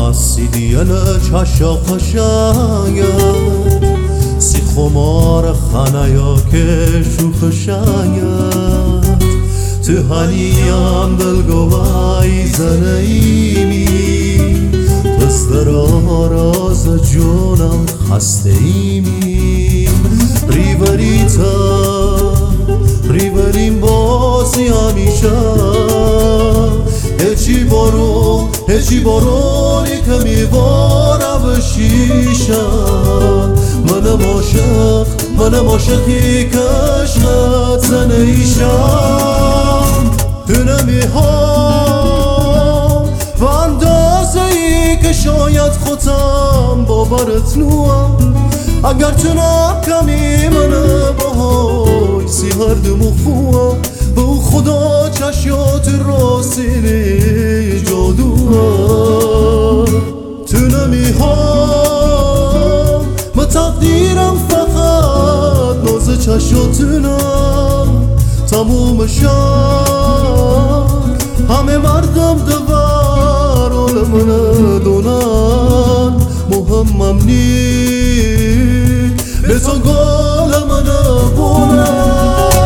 سیدیل چشا قشنگت سی خمار خانیا که شوخ شنگت تو هنیم دلگوهای زنیمی تستر آراز جونم خسته ایمی ریوریم بازی همیشه هجی بارونی که میباره به شیشه منم عاشقی که عشقت زنه ایشم تو نمیخوام و اندازه ای که شاید خودم باورت نوام اگر تونم کمی منه باهای سی هر دمو خوام به او خدا چشیات راستینی جادوه تو نمیخوام ما تقدیرم فقط ناز چشاتونم تموم شد همه مردم دوار عالمونه دونن مهمم نی به تو گل منه بونن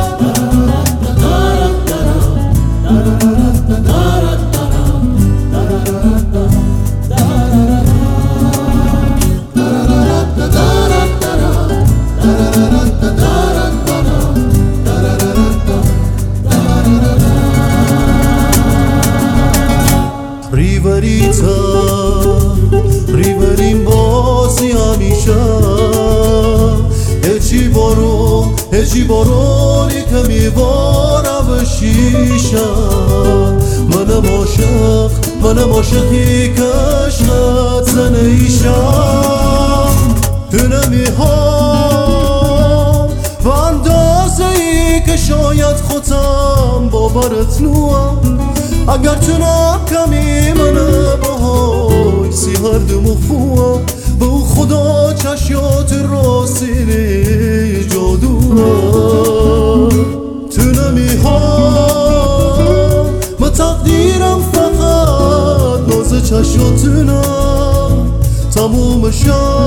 ریوریم بازی همیشه هجی بارونی که میباره به شیشه منم عاشقی که عشقت زنه ایشم تو نمیخوام و اندازه ای که شاید خودم باورت نوام اگر تونم کمی منه باهای سی هر دمو خوام به او خدا چشیات راستینی جادوه تو نمیخوام ما تقدیرم فقط ناز چشاتونم تموم شد